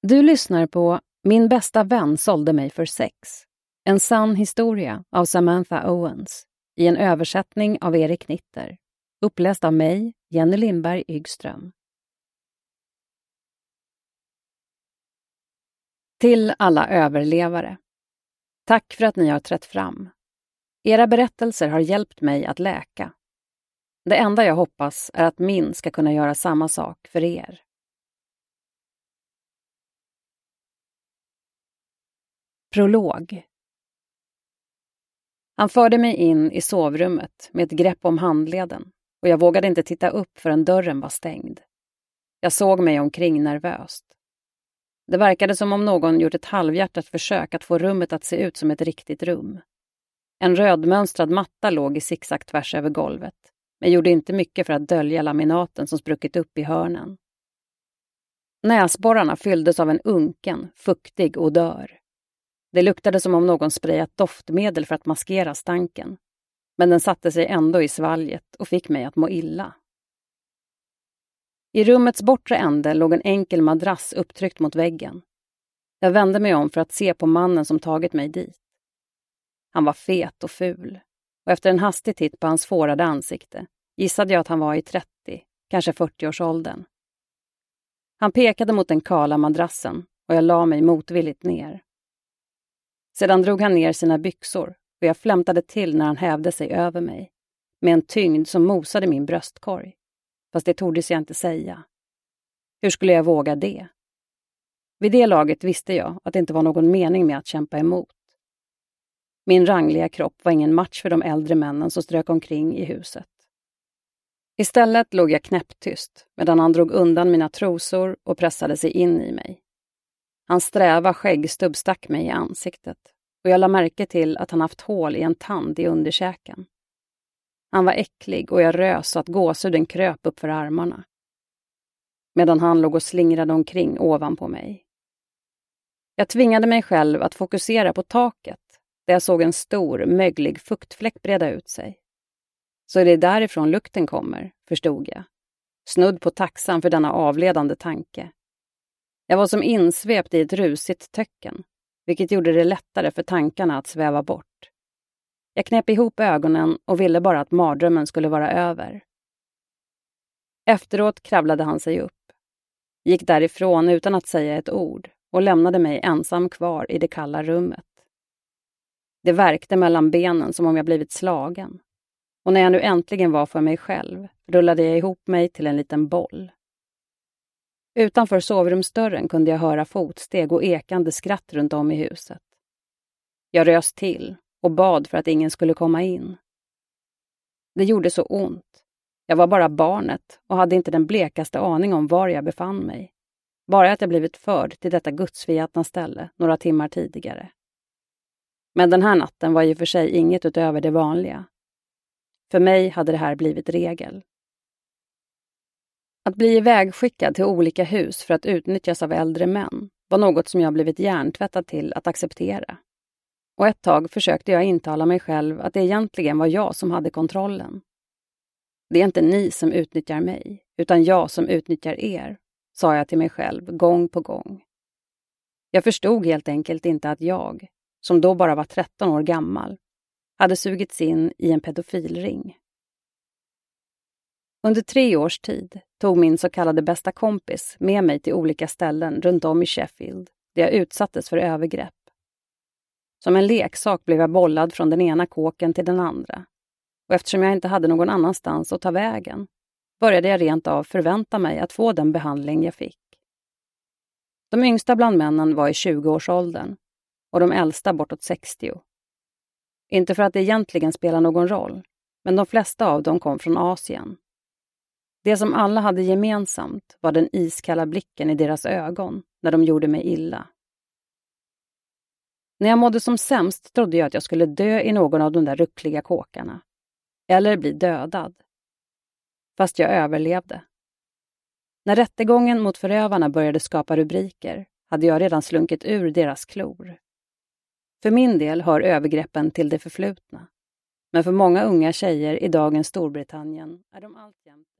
Du lyssnar på Min bästa vän sålde mig för sex. En sann historia av Samantha Owens i en översättning av Erik Nitter. Uppläst av mig, Jenny Lindberg Ygström. Till alla överlevare. Tack för att ni har trätt fram. Era berättelser har hjälpt mig att läka. Det enda jag hoppas är att min ska kunna göra samma sak för er. Prolog. Han förde mig in i sovrummet med ett grepp om handleden och jag vågade inte titta upp förrän dörren var stängd. Jag såg mig omkring nervöst. Det verkade som om någon gjort ett halvhjärtat försök att få rummet att se ut som ett riktigt rum. En rödmönstrad matta låg i zigzag tvärs över golvet, men gjorde inte mycket för att dölja laminaten som spruckit upp i hörnen. Näsborrarna fylldes av en unken, fuktig odör. Det luktade som om någon sprayat doftmedel för att maskera stanken, men den satte sig ändå i svalget och fick mig att må illa. I rummets bortre ände låg en enkel madrass upptryckt mot väggen. Jag vände mig om för att se på mannen som tagit mig dit. Han var fet och ful, och efter en hastig titt på hans fårade ansikte gissade jag att han var i 30, kanske 40-årsåldern. Han pekade mot den kala madrassen och jag la mig motvilligt ner. Sedan drog han ner sina byxor och jag flämtade till när han hävde sig över mig, med en tyngd som mosade min bröstkorg. Fast det tordes jag inte säga. Hur skulle jag våga det? Vid det laget visste jag att det inte var någon mening med att kämpa emot. Min rangliga kropp var ingen match för de äldre männen som strök omkring i huset. Istället låg jag knäpptyst medan han drog undan mina trosor och pressade sig in i mig. Hans sträva skäggstubb stack mig i ansiktet och jag la märke till att han haft hål i en tand i underkäken. Han var äcklig och jag rös så att gåshuden kröp upp för armarna. Medan han låg och slingrade omkring ovanpå mig. Jag tvingade mig själv att fokusera på taket där jag såg en stor, möglig fuktfläck breda ut sig. Så det är därifrån lukten kommer, förstod jag. Snudd på tacksam för denna avledande tanke. Jag var som insvept i ett rusigt töcken, vilket gjorde det lättare för tankarna att sväva bort. Jag knep ihop ögonen och ville bara att mardrömmen skulle vara över. Efteråt kravlade han sig upp. Gick därifrån utan att säga ett ord och lämnade mig ensam kvar i det kalla rummet. Det värkte mellan benen som om jag blivit slagen. Och när jag nu äntligen var för mig själv rullade jag ihop mig till en liten boll. Utanför sovrumsdörren kunde jag höra fotsteg och ekande skratt runt om i huset. Jag rös till och bad för att ingen skulle komma in. Det gjorde så ont. Jag var bara barnet och hade inte den blekaste aning om var jag befann mig. Bara att jag blivit förd till detta gudsförgätna ställe några timmar tidigare. Men den här natten var i och för sig inget utöver det vanliga. För mig hade det här blivit regel. Att bli ivägskickad till olika hus för att utnyttjas av äldre män var något som jag blivit hjärntvättad till att acceptera. Och ett tag försökte jag intala mig själv att det egentligen var jag som hade kontrollen. Det är inte ni som utnyttjar mig, utan jag som utnyttjar er, sa jag till mig själv gång på gång. Jag förstod helt enkelt inte att jag, som då bara var 13 år gammal, hade sugits in i en pedofilring. Under 3 års tid tog min så kallade bästa kompis med mig till olika ställen runt om i Sheffield där jag utsattes för övergrepp. Som en leksak blev jag bollad från den ena kåken till den andra. Och eftersom jag inte hade någon annanstans att ta vägen började jag rent av förvänta mig att få den behandling jag fick. De yngsta bland männen var i 20-årsåldern och de äldsta bortåt 60. Inte för att det egentligen spelar någon roll, men de flesta av dem kom från Asien. Det som alla hade gemensamt var den iskalla blicken i deras ögon när de gjorde mig illa. När jag mådde som sämst trodde jag att jag skulle dö i någon av de där ruckliga kåkarna. Eller bli dödad. Fast jag överlevde. När rättegången mot förövarna började skapa rubriker hade jag redan slunkit ur deras klor. För min del hör övergreppen till det förflutna. Men för många unga tjejer i dagens Storbritannien är de alltjämt